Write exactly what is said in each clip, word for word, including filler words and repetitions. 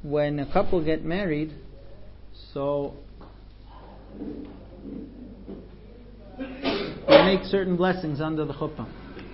when a couple get married, so we make certain blessings under the chuppah.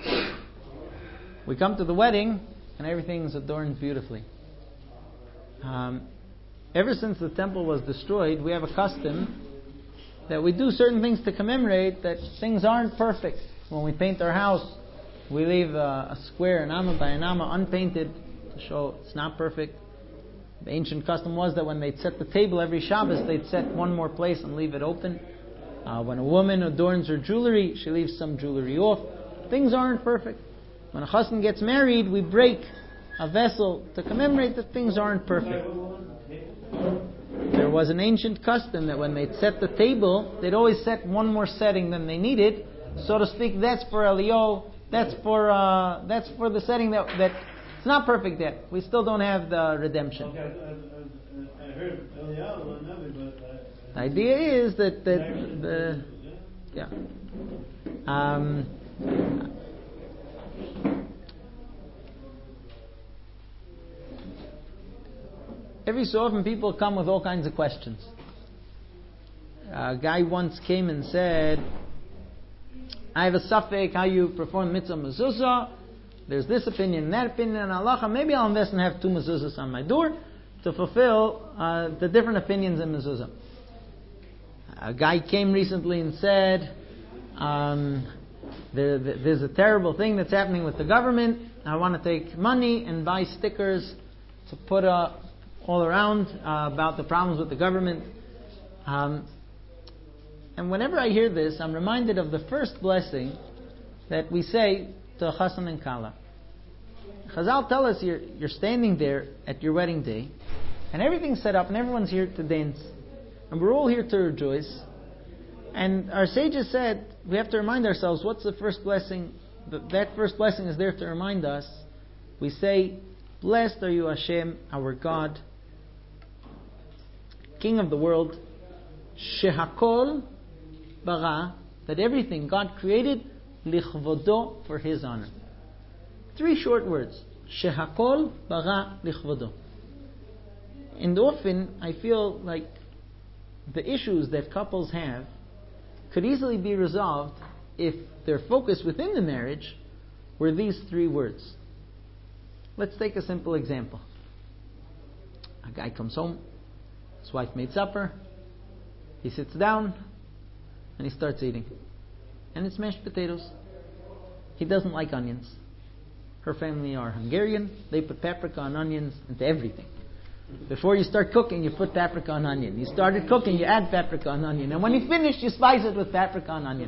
We come to the wedding, and everything's adorned beautifully. Um, ever since the temple was destroyed, we have a custom that we do certain things to commemorate that things aren't perfect. When we paint our house, we leave a, a square, an amma by an amma, unpainted to show it's not perfect. The ancient custom was that when they'd set the table every Shabbos, they'd set one more place and leave it open. Uh, when a woman adorns her jewelry, she leaves some jewelry off. Things aren't perfect. When a chassan gets married, we break a vessel to commemorate that things aren't perfect. There was an ancient custom that when they'd set the table, they'd always set one more setting than they needed. So to speak, that's for Elio, that's for uh, that's for the setting that, that it's not perfect yet. We still don't have the redemption. Okay, I, I, I heard Elio, but... The idea is that, that the... Yeah. Um... Every so often people come with all kinds of questions. A guy once came and said, I have a suffix how you perform mitzvah mezuzah. There's this opinion and that opinion and halacha. Maybe I'll invest and have two mezuzahs on my door to fulfill uh, the different opinions in mezuzah. A guy came recently and said, um, there, there's a terrible thing that's happening with the government. I want to take money and buy stickers to put up all around uh, about the problems with the government. Um, and whenever I hear this, I'm reminded of the first blessing that we say to Chassan and Kala. Chazal tell us you're, you're standing there at your wedding day, and everything's set up, and everyone's here to dance, and we're all here to rejoice. And our sages said we have to remind ourselves what's the first blessing. That first blessing is there to remind us. We say, "Blessed are you, Hashem, our God, King of the world, shehakol bara, that everything God created lichvodo, for His honor." Three short words: shehakol bara lichvodo. And often I feel like the issues that couples have could easily be resolved if their focus within the marriage were these three words. Let's take a simple example. A guy comes home, his wife made supper, he sits down, and he starts eating. And it's mashed potatoes. He doesn't like onions. Her family are Hungarian, they put paprika and onions into everything. Before you start cooking, you put paprika and onion. You started cooking, you add paprika and onion. And when you finish, you spice it with paprika and onion.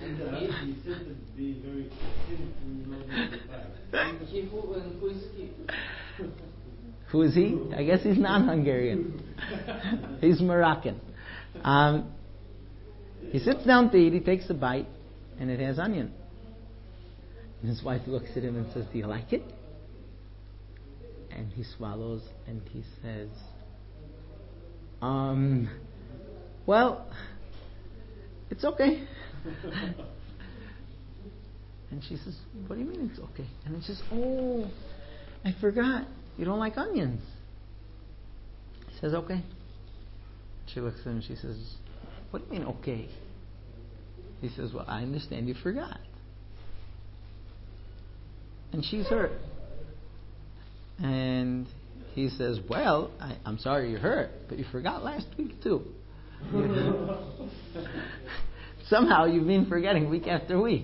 Who is he? I guess he's non-Hungarian. He's Moroccan. Um, he sits down to eat, he takes a bite, and it has onion. And his wife looks at him and says, "Do you like it?" And he swallows and he says, um, well, it's okay. And she says, "What do you mean it's okay?" And he says, "Oh, I forgot. You don't like onions." He says, "Okay." She looks at him and she says, "What do you mean, okay?" He says, "Well, I understand you forgot." And she's hurt. And he says, "Well, I, I'm sorry you're hurt, but you forgot last week too." Somehow you've been forgetting week after week.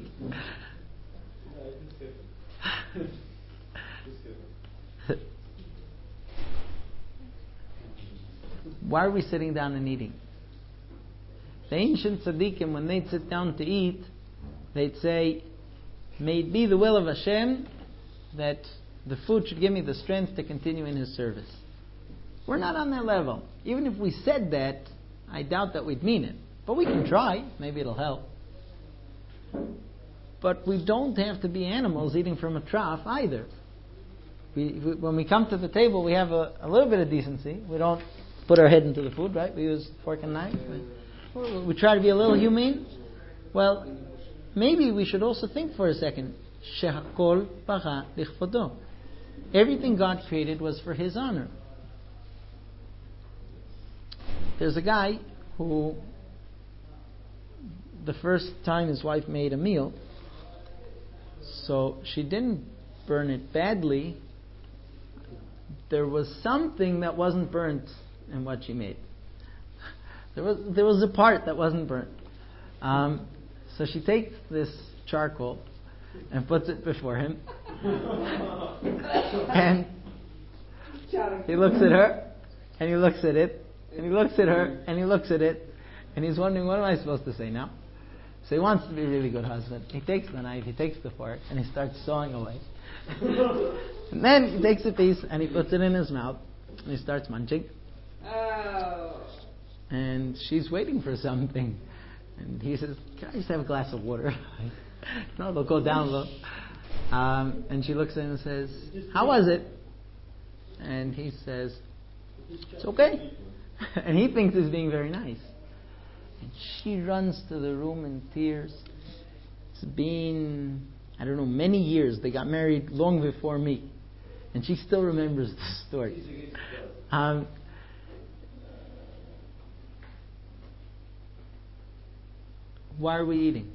Why are we sitting down and eating? The ancient tzaddikim, when they'd sit down to eat, they'd say, "May it be the will of Hashem that the food should give me the strength to continue in His service." We're not on that level. Even if we said that, I doubt that we'd mean it. But we can try. Maybe it'll help. But we don't have to be animals eating from a trough either. We, we, when we come to the table, we have a, a little bit of decency. We don't put our head into the food, right? We use fork and knife. We, we try to be a little humane. Well, maybe we should also think for a second. Shehakol bara lichvodo. Everything God created was for His honor. there's a guy who, the first time his wife made a meal, so she didn't burn it badly. There was something that wasn't burnt in what she made. There was there was a part that wasn't burnt. Um, so she takes this charcoal and puts it before him. And he looks at her, and he looks at it, and he looks at her, and he looks at it, and he's wondering, what am I supposed to say now? So he wants to be a really good husband. He takes the knife, he takes the fork, and he starts sawing away. And then he takes a piece, and he puts it in his mouth, and he starts munching. Oh. And she's waiting for something. And he says, can I just have a glass of water? No, they'll go down low. Um, and she looks at him and says, how was it? And he says, it's okay. And he thinks he's being very nice. And she runs to the room in tears. It's been, I don't know, many years. They got married long before me. And she still remembers the story. Um, why are we eating?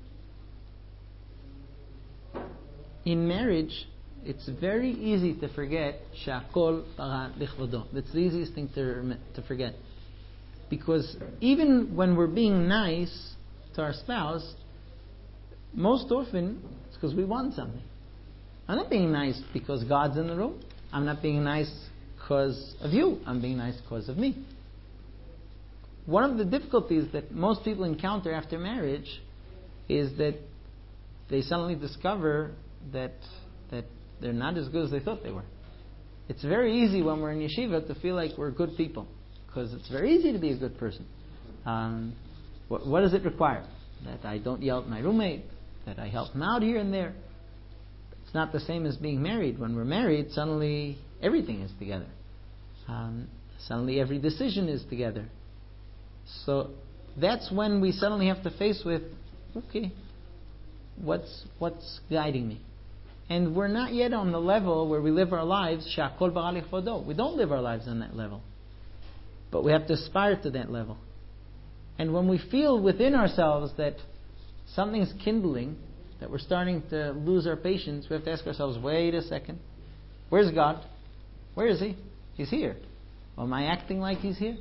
In marriage, it's very easy to forget Sha'akol Bara Lichvodo. That's the easiest thing to, to forget. Because even when we're being nice to our spouse, most often it's because we want something. I'm not being nice because God's in the room. I'm not being nice because of you. I'm being nice because of me. One of the difficulties that most people encounter after marriage is that they suddenly discover that that they're not as good as they thought they were. It's very easy when we're in yeshiva to feel like we're good people, because it's very easy to be a good person. Um, what, what does it require? That I don't yell at my roommate, that I help him out here and there. It's not the same as being married. When we're married, suddenly everything is together. Um, suddenly every decision is together. So that's when we suddenly have to face with, okay, what's what's guiding me? And we're not yet on the level where we live our lives, Sha'akol Bara Lichvodo. We don't live our lives on that level. But we have to aspire to that level. And when we feel within ourselves that something's kindling, that we're starting to lose our patience, we have to ask ourselves, wait a second. Where's God? Where is He? He's here. Well, am I acting like He's here?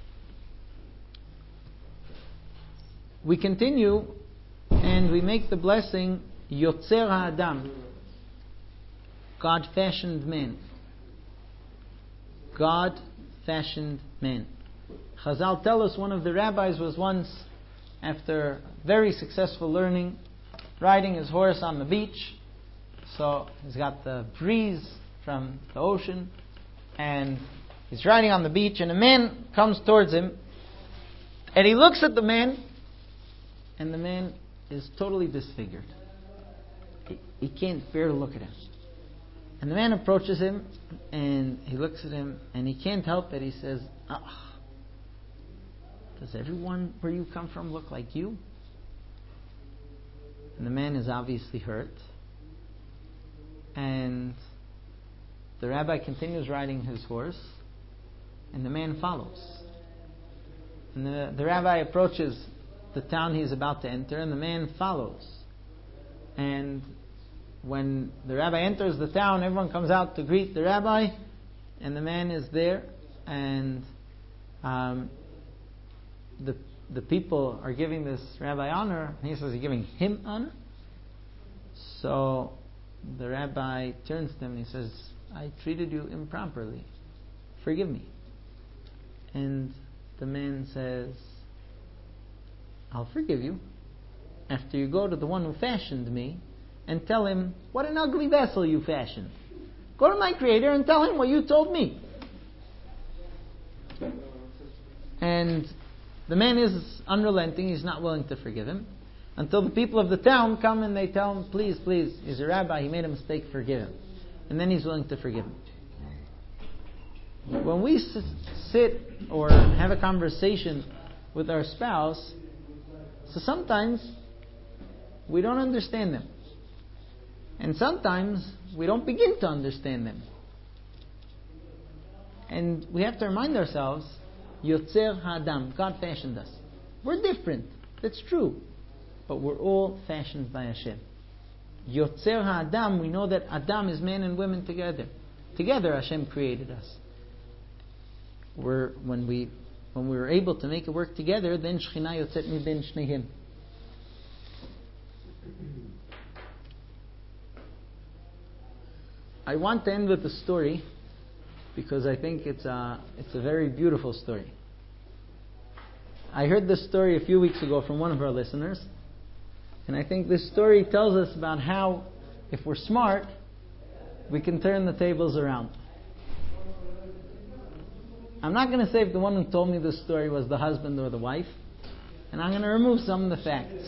We continue and we make the blessing Yotzer HaAdam. God fashioned man. God fashioned man. Chazal tell us one of the rabbis was once, after very successful learning, riding his horse on the beach. So he's got the breeze from the ocean, and he's riding on the beach, and a man comes towards him, and he looks at the man, and the man is totally disfigured. He, he can't bear to look at him. And the man approaches him, and he looks at him, and he can't help it. He says, ah, does everyone where you come from look like you? And the man is obviously hurt. And the rabbi continues riding his horse, and the man follows. And the, the rabbi approaches the town he's about to enter, and the man follows. And when the rabbi enters the town, everyone comes out to greet the rabbi, and the man is there, and um, the the people are giving this rabbi honor, and he says, "You're giving him honor?" So the rabbi turns to him and he says, "I treated you improperly. Forgive me." And the man says, "I'll forgive you after you go to the one who fashioned me and tell him, what an ugly vessel you fashioned. Go to my Creator and tell him what you told me." And the man is unrelenting. He's not willing to forgive him until the people of the town come and they tell him, please, please, he's a rabbi, he made a mistake, forgive him. And then he's willing to forgive him. When we sit or have a conversation with our spouse, so sometimes we don't understand them. And sometimes we don't begin to understand them. And we have to remind ourselves Yotzer ha'adam. God fashioned us. We're different. That's true. But we're all fashioned by Hashem. Yotzer ha'adam, we know that Adam is man and women together. Together Hashem created us. We're, when we when we were able to make it work together, then Shechina yotzet mi ben shnehim. I want to end with a story because I think it's a, it's a very beautiful story. I heard this story a few weeks ago from one of our listeners, and I think this story tells us about how, if we're smart, we can turn the tables around. I'm not going to say if the one who told me this story was the husband or the wife, and I'm going to remove some of the facts.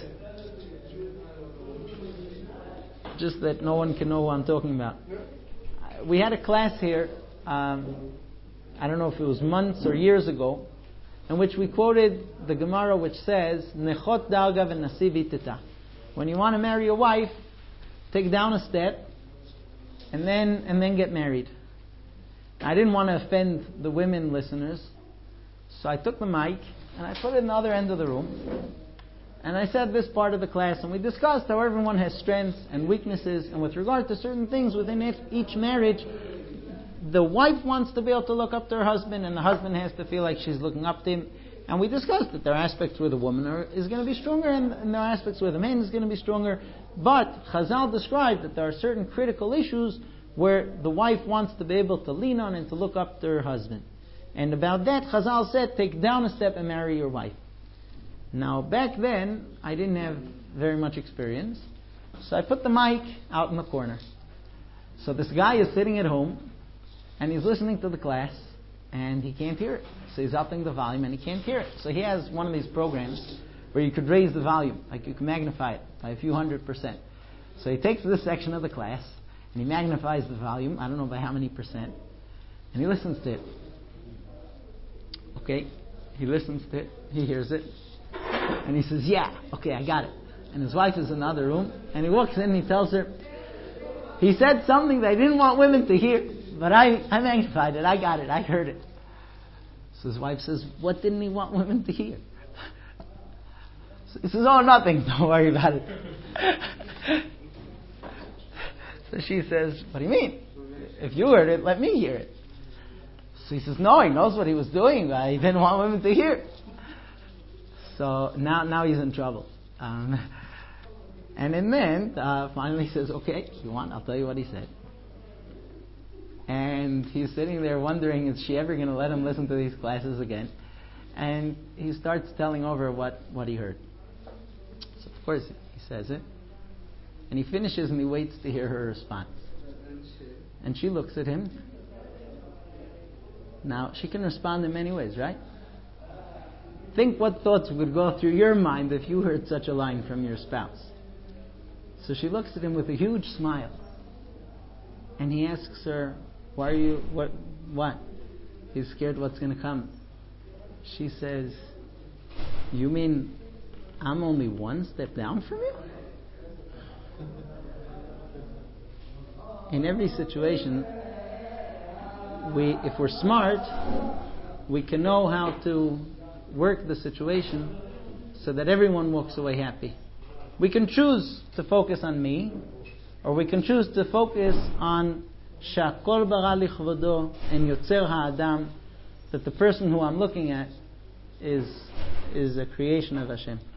Just that no one can know who I'm talking about. We had a class here, um, I don't know if it was months or years ago, in which we quoted the Gemara which says, Nechot darga v'nasi v'tita. When you want to marry your wife, take down a step, and then and then get married. I didn't want to offend the women listeners, so I took the mic and I put it in the other end of the room, and I said this part of the class, and we discussed how everyone has strengths and weaknesses, and with regard to certain things within each marriage, the wife wants to be able to look up to her husband, and the husband has to feel like she's looking up to him. And we discussed that there are aspects where the woman are, is going to be stronger, and, and there are aspects where the man is going to be stronger. But Chazal described that there are certain critical issues where the wife wants to be able to lean on and to look up to her husband. And about that, Chazal said, take down a step and marry your wife. Now, back then, I didn't have very much experience, so I put the mic out in the corner. So this guy is sitting at home, and he's listening to the class, and he can't hear it. So he's upping the volume, and he can't hear it. So he has one of these programs where you could raise the volume, like you can magnify it by a few hundred percent. So he takes this section of the class, and he magnifies the volume, I don't know by how many percent, and he listens to it. Okay, he listens to it, he hears it, and he says, yeah, okay, I got it. And his wife is in the other room, and he walks in and he tells her, he said something that I didn't want women to hear, but I, I magnified it, I got it, I heard it. So his wife says, what didn't he want women to hear? So he says, oh, nothing, don't worry about it. So she says, what do you mean? If you heard it, let me hear it. So he says, no, he knows what he was doing, but he didn't want women to hear it. So now now he's in trouble. Um, and in the end, uh, finally he says, okay, if you want, I'll tell you what he said. And he's sitting there wondering, is she ever going to let him listen to these classes again? And he starts telling over what, what he heard. So of course he says it. And he finishes and he waits to hear her response. And she looks at him. Now, she can respond in many ways, right? Think what thoughts would go through your mind if you heard such a line from your spouse. So she looks at him with a huge smile. And he asks her, why are you, what, what? He's scared what's going to come. She says, you mean I'm only one step down from you? In every situation, we, if we're smart, we can know how to work the situation so that everyone walks away happy. We can choose to focus on me, or we can choose to focus on Shakol bara lichvodo and Yotzer ha'adam, that the person who I'm looking at is is a creation of Hashem.